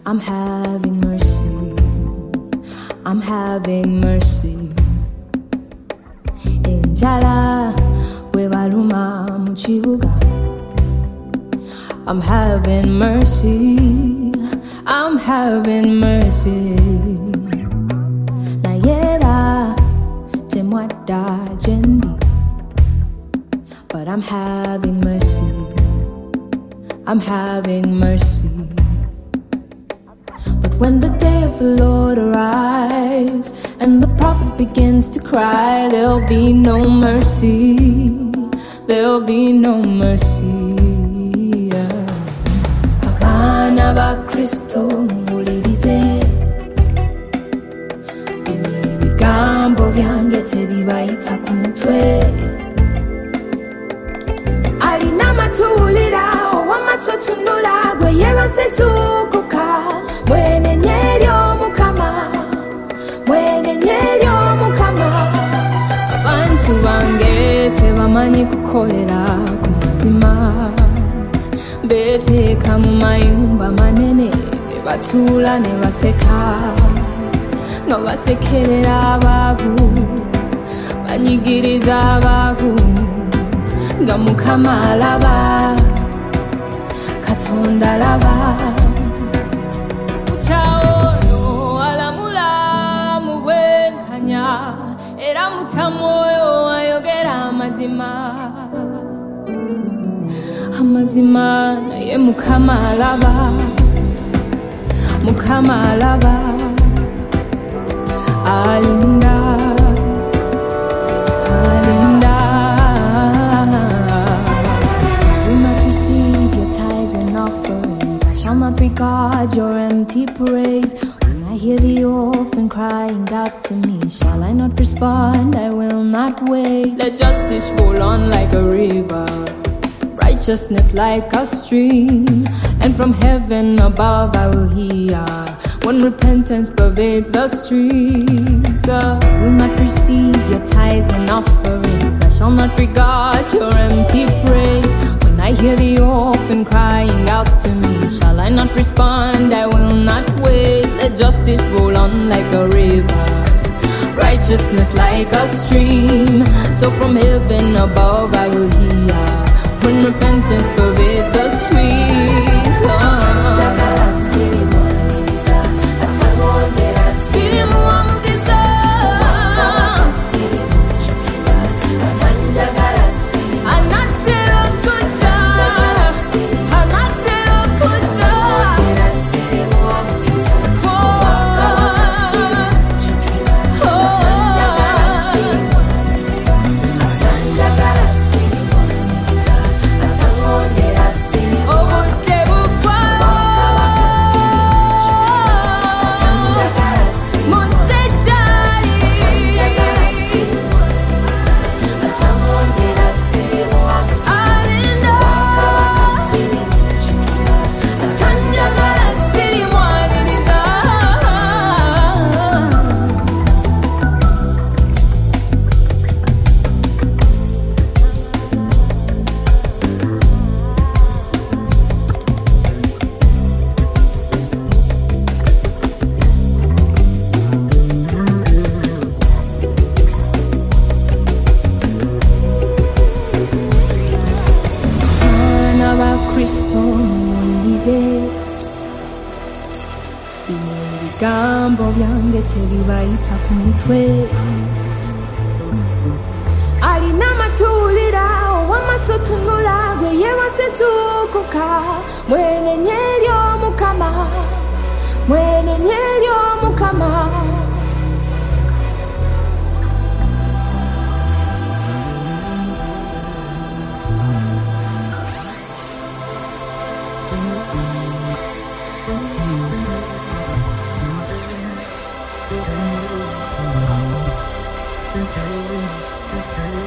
I'm having mercy. I'm having mercy. Injala webaluma muchibuga. I'm having mercy. I'm having mercy. Nayera temwada jendi. But I'm having mercy. I'm having mercy. But when the day of the Lord arrives and the prophet begins to cry, there'll be no mercy. There'll be no mercy. Abana ba Kristo mulirize, bino ebigambo byange tebibayita ku mutwe. Alina matulira ow'amaaso tunula gwe yebasesuukuka. Mwenenyeeryo Mukama, mwenenyeeryo Mukama. Abantu bange tebamanyi kukolera ku mazima. Beteeka mu mayumba manene ne batuula ne baseka, nga basekerera abaavu, banyigiriza abaavu. Nga Mukama alaba, Katonda alaba. Mukyawolo alamula mu bwenkanya, era mutamwoyo ayogera amazima. Amazima naye Mukama alaba, Mukama alaba. Alinda, alinda. I shall not regard your empty praise. When I hear the orphan crying out to me, shall I not respond? I will not wait. Let justice roll on like a river, righteousness like a stream, and from heaven above I will hear when repentance pervades the streets. I will not receive your tithes and offerings. I shall not regard your empty praise. When I hear the orphan crying out to me, shall I not respond? I will not wait. Let justice roll on like a river, righteousness like a stream. So from heaven above I will hear when repentance pervades the streets. Ebigambo byange tebibayita ku mutwe. Alina matulira ow'amaaso tunula gwe yebasesuukuka. Mwenenyeeryo Mukama, mwenenyeeryo Mukama. Okay.